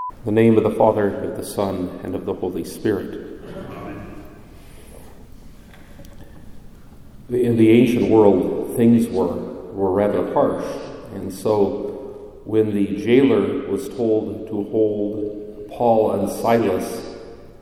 In the name of the Father, and of the Son, and of the Holy Spirit. In the ancient world, things were rather harsh, and so when the jailer was told to hold Paul and Silas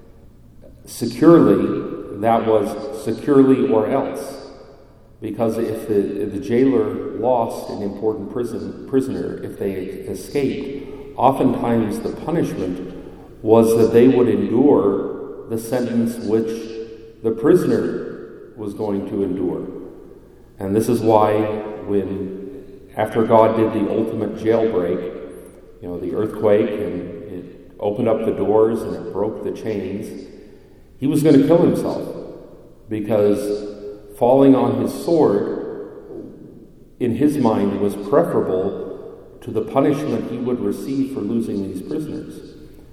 securely, that was securely or else. Because if the jailer lost an important prisoner, if they escaped, oftentimes the punishment was that they would endure the sentence which the prisoner was going to endure. And this is why after God did the ultimate jailbreak, the earthquake, and it opened up the doors and it broke the chains, he was going to kill himself, because falling on his sword, in his mind, was preferable to the punishment he would receive for losing these prisoners.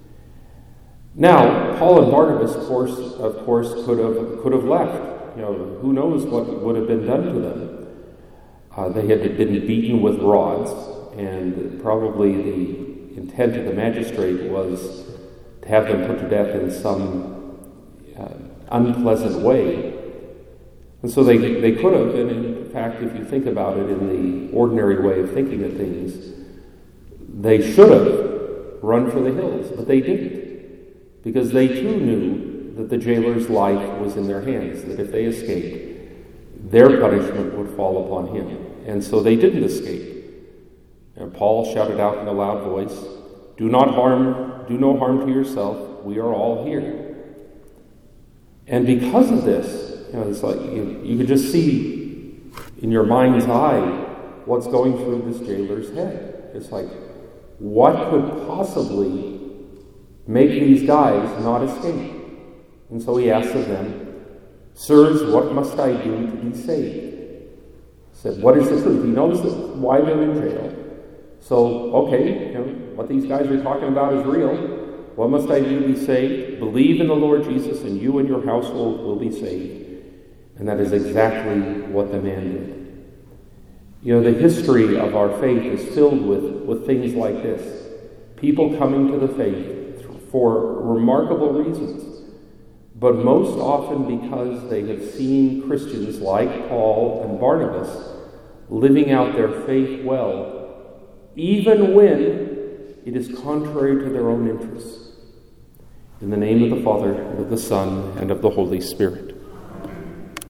Now, Paul and Barnabas, of course, could have left. Who knows what would have been done to them? They had been beaten with rods, and probably the intent of the magistrate was to have them put to death in some unpleasant way. And so they could have, and in fact, if you think about it in the ordinary way of thinking of things, they should have run for the hills, but they didn't, because they too knew that the jailer's life was in their hands, that if they escaped, their punishment would fall upon him. And so they didn't escape. And Paul shouted out in a loud voice, do no harm to yourself, we are all here. And because of this, it's like you could just see in your mind's eye what's going through this jailer's head. It's like, what could possibly make these guys not escape? And so he asked of them, sirs, what must I do to be saved? He said, what is the truth? He knows why they're in jail. So, okay, what these guys are talking about is real. What must I do to be saved? Believe in the Lord Jesus, and you and your household will be saved. And that is exactly what the man did. The history of our faith is filled with things like this. People coming to the faith for remarkable reasons, but most often because they have seen Christians like Paul and Barnabas living out their faith well, even when it is contrary to their own interests. In the name of the Father, and of the Son, and of the Holy Spirit.